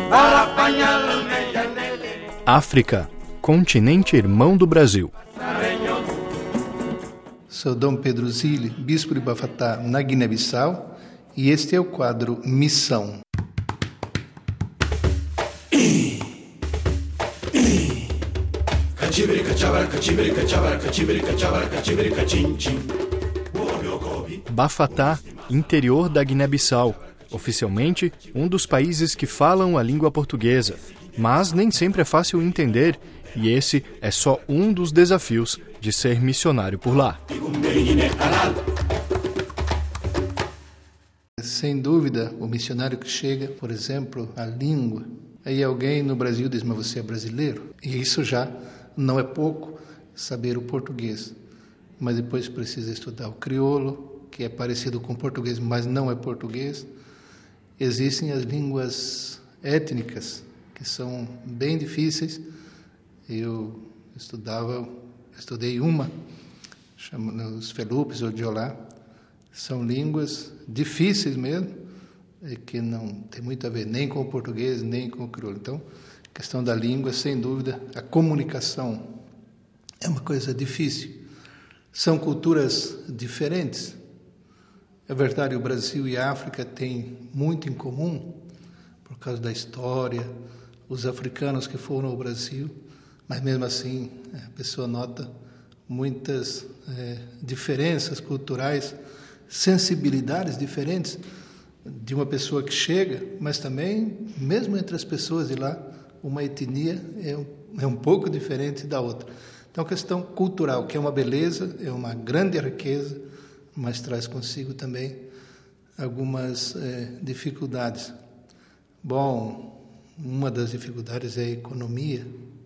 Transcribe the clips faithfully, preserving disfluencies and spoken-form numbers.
África, continente irmão do Brasil. Sou Dom Pedro Zille, bispo de Bafatá, na Guiné-Bissau, e este é o quadro Missão. Bafatá, interior da Guiné-Bissau, oficialmente um dos países que falam a língua portuguesa, mas nem sempre é fácil entender, e esse é só um dos desafios de ser missionário por lá. Sem dúvida, o missionário que chega, por exemplo, a língua, aí alguém no Brasil diz, mas você é brasileiro? E isso já não é pouco, saber o português. Mas depois precisa estudar o crioulo, que é parecido com o português, mas não é português. Existem as línguas étnicas, que são bem difíceis. Eu estudava, estudei uma, chama os Felupes ou Diolá. São línguas difíceis mesmo, que não tem muito a ver nem com o português, nem com o crioulo. Então, a questão da língua, sem dúvida, a comunicação é uma coisa difícil. São culturas diferentes. É verdade, o Brasil e a África têm muito em comum, por causa da história, os africanos que foram ao Brasil, mas mesmo assim a pessoa nota muitas é, diferenças culturais, sensibilidades diferentes de uma pessoa que chega, mas também, mesmo entre as pessoas de lá, uma etnia é um, é um pouco diferente da outra. Então, a questão cultural, que é uma beleza, é uma grande riqueza, mas traz consigo também algumas é, dificuldades. Bom, uma das dificuldades é a economia.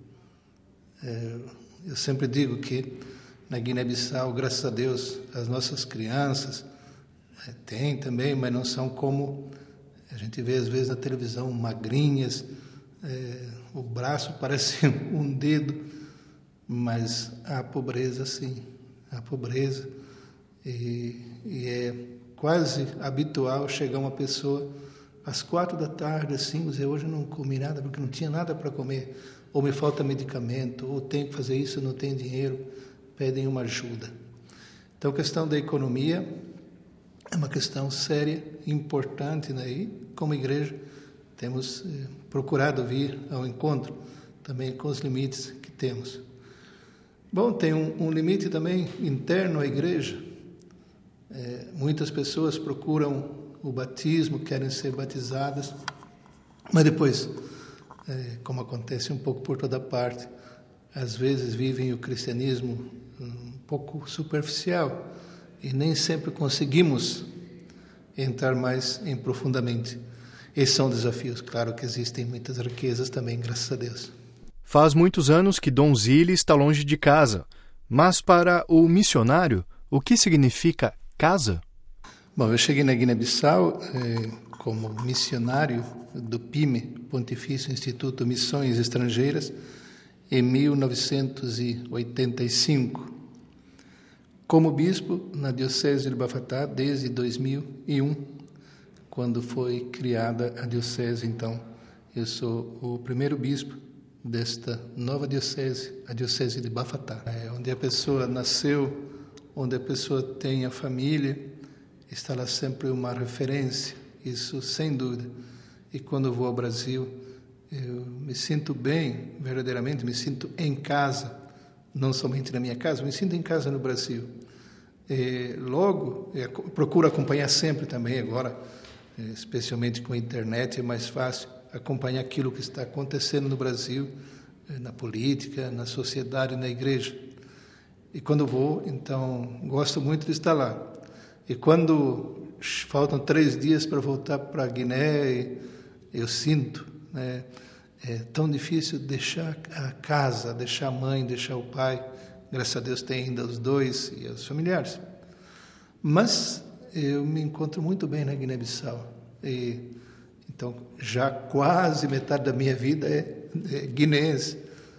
É, eu sempre digo que na Guiné-Bissau, graças a Deus, as nossas crianças é, têm também, mas não são como a gente vê às vezes na televisão, magrinhas, é, o braço parece um dedo, mas há pobreza sim, há pobreza. E, e é quase habitual chegar uma pessoa às quatro da tarde, assim, dizer, hoje eu não comi nada porque não tinha nada para comer, ou me falta medicamento, ou tenho que fazer isso, eu não tenho dinheiro, pedem uma ajuda. Então, a questão da economia é uma questão séria, importante, né? E, como igreja, temos eh, procurado vir ao encontro também com os limites que temos. Bom, tem um, um limite também interno à igreja. É, muitas pessoas procuram o batismo, querem ser batizadas, mas depois, é, como acontece um pouco por toda parte, às vezes vivem o cristianismo um pouco superficial e nem sempre conseguimos entrar mais em profundamente. Esses são desafios, claro que existem muitas riquezas também, graças a Deus. Faz muitos anos que Dom Zille está longe de casa, mas para o missionário, o que significa casa? Bom, eu cheguei na Guiné-Bissau eh, como missionário do P I M E, Pontifício Instituto Missões Estrangeiras, em mil novecentos e oitenta e cinco. Como bispo na Diocese de Bafatá desde dois mil e um, quando foi criada a Diocese. Então, eu sou o primeiro bispo desta nova Diocese, a Diocese de Bafatá, é, onde a pessoa nasceu, onde a pessoa tem a família, está lá sempre uma referência, isso sem dúvida. E quando eu vou ao Brasil, eu me sinto bem, verdadeiramente, me sinto em casa, não somente na minha casa, me sinto em casa no Brasil. E logo, eu procuro acompanhar sempre também agora, especialmente com a internet, é mais fácil acompanhar aquilo que está acontecendo no Brasil, na política, na sociedade, na igreja. E quando vou, então, gosto muito de estar lá. E quando faltam três dias para voltar para a Guiné, eu sinto, né, é tão difícil deixar a casa, deixar a mãe, deixar o pai. Graças a Deus tem ainda os dois e os familiares. Mas eu me encontro muito bem na Guiné-Bissau. E, então, já quase metade da minha vida é, é guineense.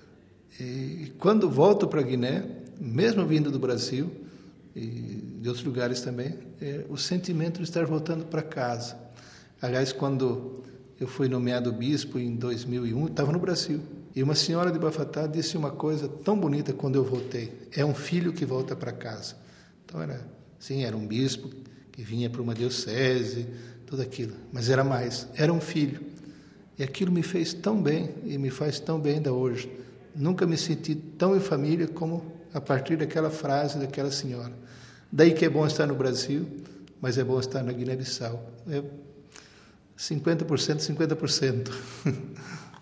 E quando volto para a Guiné, mesmo vindo do Brasil e de outros lugares também, é o sentimento de estar voltando para casa. Aliás, quando eu fui nomeado bispo em dois mil e um, estava no Brasil. E uma senhora de Bafatá disse uma coisa tão bonita quando eu voltei. É um filho que volta para casa. Então, era, sim, era um bispo que vinha para uma diocese, tudo aquilo. Mas era mais, era um filho. E aquilo me fez tão bem, e me faz tão bem ainda hoje. Nunca me senti tão em família como a partir daquela frase daquela senhora. Daí que é bom estar no Brasil, mas é bom estar na Guiné-Bissau. É cinquenta por cento, cinquenta por cento.